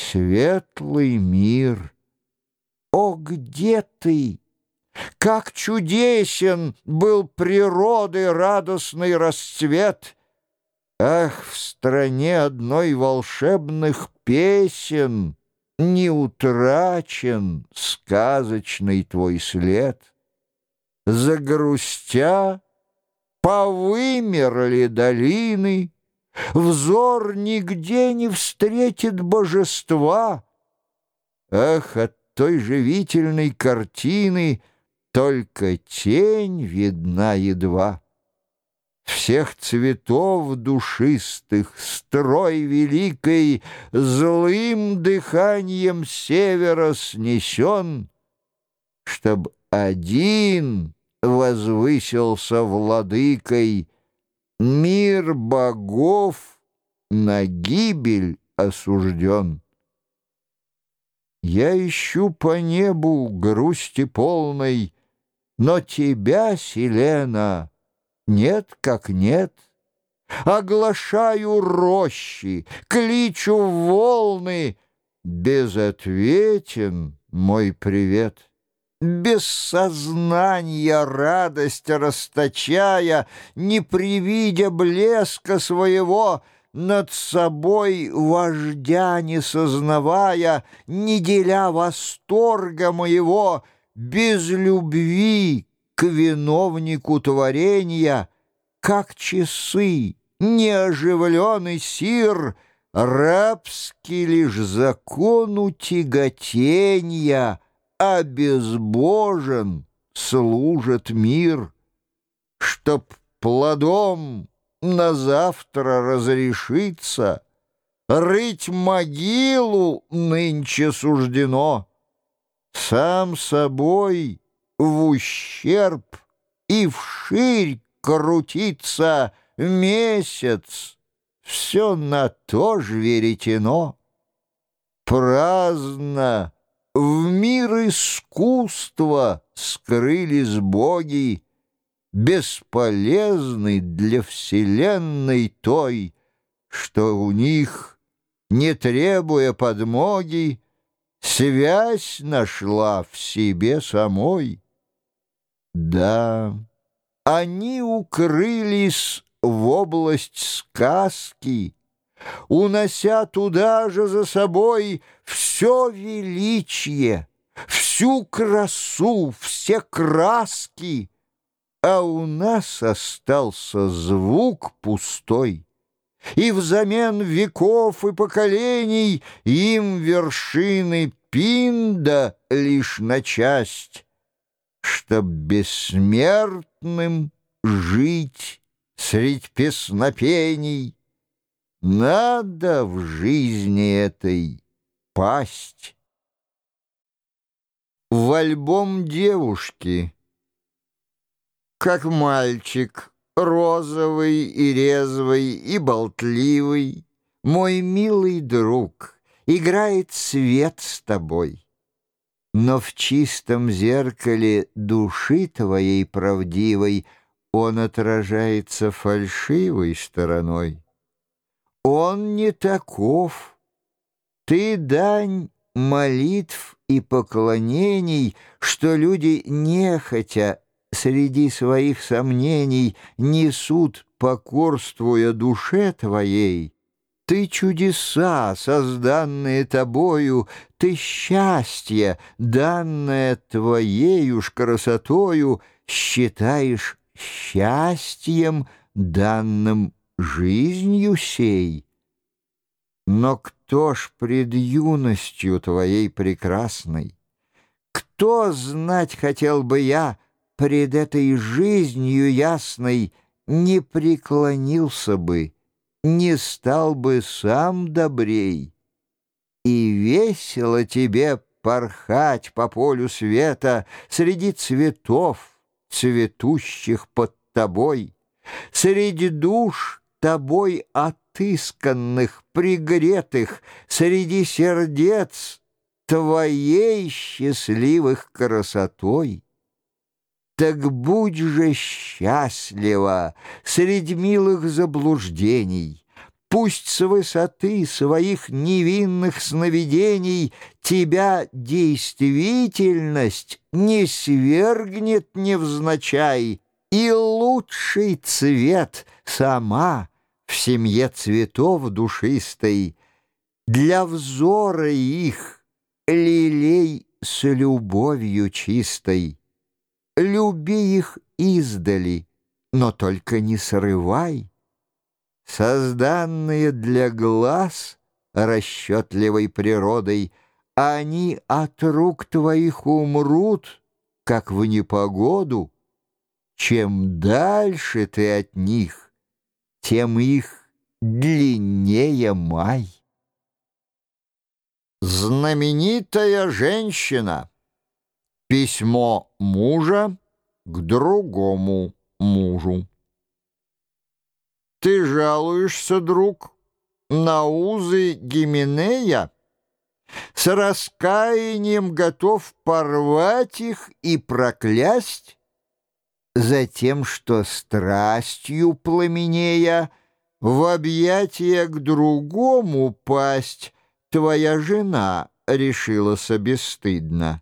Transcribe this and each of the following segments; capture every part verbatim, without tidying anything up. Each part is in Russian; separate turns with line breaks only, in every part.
Светлый мир, о, где ты? Как чудесен был природы радостный расцвет! Ах, в стране одной волшебных песен не утрачен сказочный твой след. Загрустя, повымерли долины, взор нигде не встретит божества. Ах, от той живительной картины только тень видна едва. Всех цветов душистых строй великой злым дыханием севера снесен, чтоб один возвысился владыкой, мир богов на гибель осужден. Я ищу по небу грусти полной, но тебя, Селена, нет как нет. Оглашаю рощи, кличу волны, безответен мой привет. Без сознания радость расточая, не привидя блеска своего, над собой вождя не сознавая, не деля восторга моего, без любви к виновнику творения, как часы, неоживленный сир, рабский лишь закону тяготенья, обезбожен служит мир, чтоб плодом на завтра разрешиться, рыть могилу нынче суждено, сам собой в ущерб и вширь крутиться месяц, все на то ж веретено. Праздно в мир искусства скрылись боги, бесполезны для вселенной той, что у них, не требуя подмоги, связь нашла в себе самой. Да, они укрылись в область сказки, унося туда же за собой все величие, всю красу, все краски, а у нас остался звук пустой, и взамен веков и поколений им вершины Пинда лишь на часть, чтоб бессмертным жить средь песнопений. Надо в жизни этой пасть. В альбом девушки. Как мальчик, розовый и резвый и болтливый, мой милый друг, играет свет с тобой. Но в чистом зеркале души твоей правдивой он отражается фальшивой стороной. Он не таков. Ты дань молитв и поклонений, что люди нехотя среди своих сомнений несут, покорствуя душе твоей. Ты чудеса, созданные тобою, ты счастье, данное твоею ж красотою, считаешь счастьем, данным жизнью сей. Но кто ж пред юностью твоей прекрасной? Кто знать хотел бы я пред этой жизнью ясной, не преклонился бы, не стал бы сам добрей? И весело тебе порхать по полю света среди цветов, цветущих под тобой, среди душ тобой отысканных, пригретых, среди сердец твоей счастливых красотой. Так будь же счастлива среди милых заблуждений, Пусть с высоты своих невинных сновидений тебя действительность не свергнет невзначай, и лучший цвет сама в семье цветов душистой для взора их лелей с любовью чистой. Люби их издали, но только не срывай. Созданные для глаз расчетливой природой, они от рук твоих умрут, как в непогоду. Чем дальше ты от них, тем их длиннее май. Знаменитая женщина. Письмо мужа к другому мужу. Ты жалуешься, друг, на узы Гименея? С раскаянием готов порвать их и проклясть? Затем, что страстью пламенея в объятия к другому пасть твоя жена решилась бесстыдно.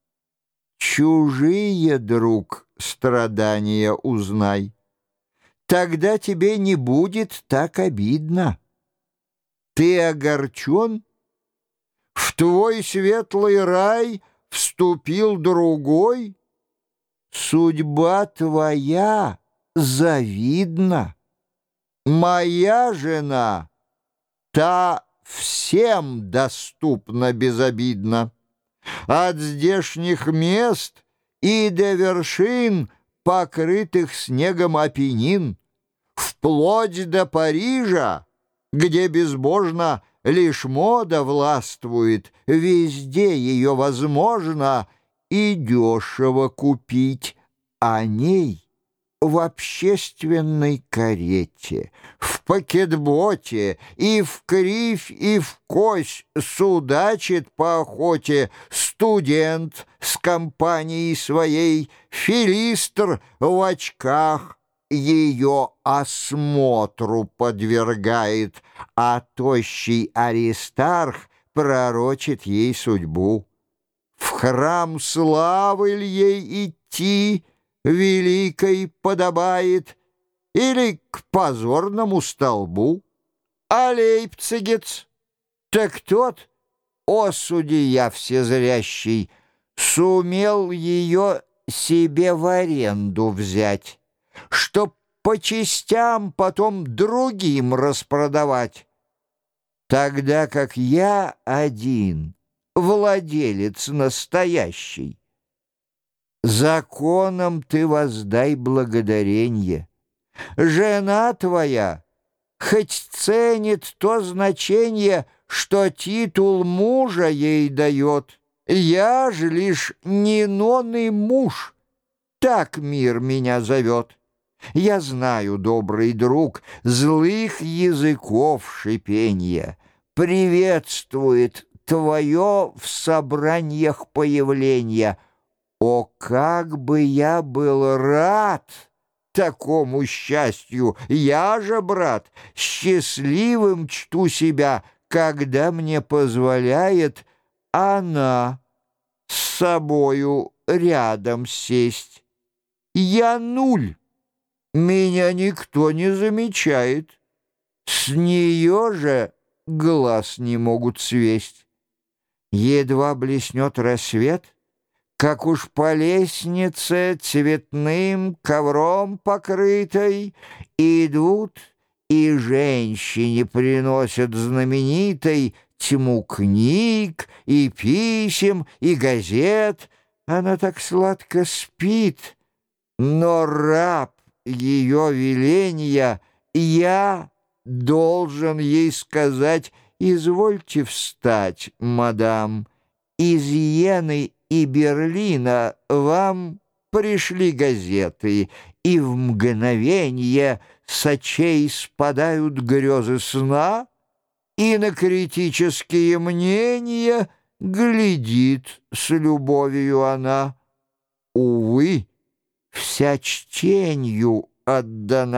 Чужие, друг, страдания узнай. Тогда тебе не будет так обидно. Ты огорчен? В твой светлый рай вступил другой? Судьба твоя завидна. Моя жена, та всем доступна безобидно. От здешних мест и до вершин, покрытых снегом Апеннин, вплоть до Парижа, где безбожно лишь мода властвует, везде ее возможно и дешево купить, о ней в общественной карете, в пакетботе и в кривь, и в кось судачит по охоте студент с компанией своей, филистр в очках ее осмотру подвергает, а тощий Аристарх пророчит ей судьбу. В храм славы ль ей идти великой подобает, или к позорному столбу? А лейпцигец, так тот, о судья всезрящий, сумел ее себе в аренду взять, чтоб по частям потом другим распродавать, тогда как я один, владелец настоящий. Законом ты воздай благодаренье. Жена твоя хоть ценит то значение, что титул мужа ей дает, я ж лишь неноный муж, так мир меня зовет. Я знаю, добрый друг, злых языков шипенья приветствует твое в собраниях появление. О, как бы я был рад такому счастью! Я же, брат, счастливым чту себя, когда мне позволяет она с собою рядом сесть. Я нуль, меня никто не замечает, с нее же глаз не могут свесть. Едва блеснет рассвет, как уж по лестнице цветным ковром покрытой идут и женщине приносят знаменитой тьму книг и писем и газет. Она так сладко спит, но раб ее веления, я должен ей сказать: «Извольте встать, мадам, из Йены и Берлина вам пришли газеты, и в мгновенье с очей спадают грезы сна, и на критические мнения глядит с любовью она. Увы, вся чтенью отдана,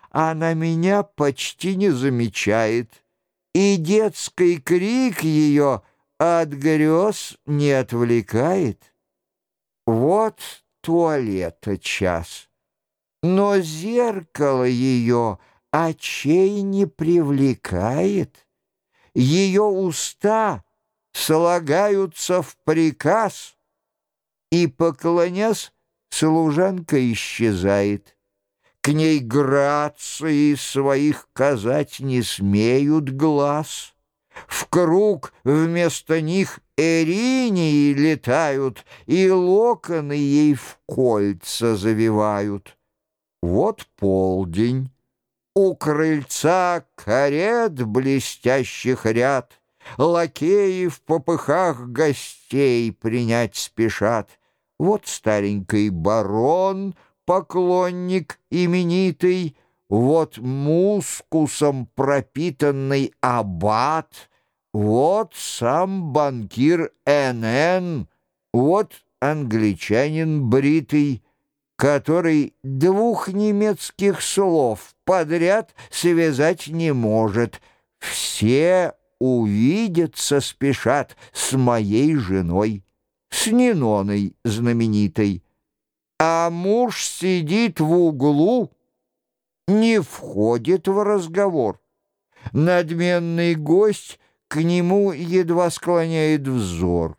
она меня почти не замечает, и детский крик ее от грез не отвлекает. Вот туалета час, но зеркало ее очей не привлекает. Ее уста слагаются в приказ, и, поклонясь, служанка исчезает. К ней грации своих казать не смеют глаз. В круг вместо них эринии летают, и локоны ей в кольца завивают. Вот полдень. У крыльца карет блестящих ряд, лакеи в попыхах гостей принять спешат. Вот старенький барон, поклонник именитый, вот мускусом пропитанный аббат, вот сам банкир Н Н, вот англичанин бритый, который двух немецких слов подряд связать не может. Все увидеться спешат с моей женой, с Ниноной знаменитой. А муж сидит в углу, не входит в разговор. Надменный гость к нему едва склоняет взор.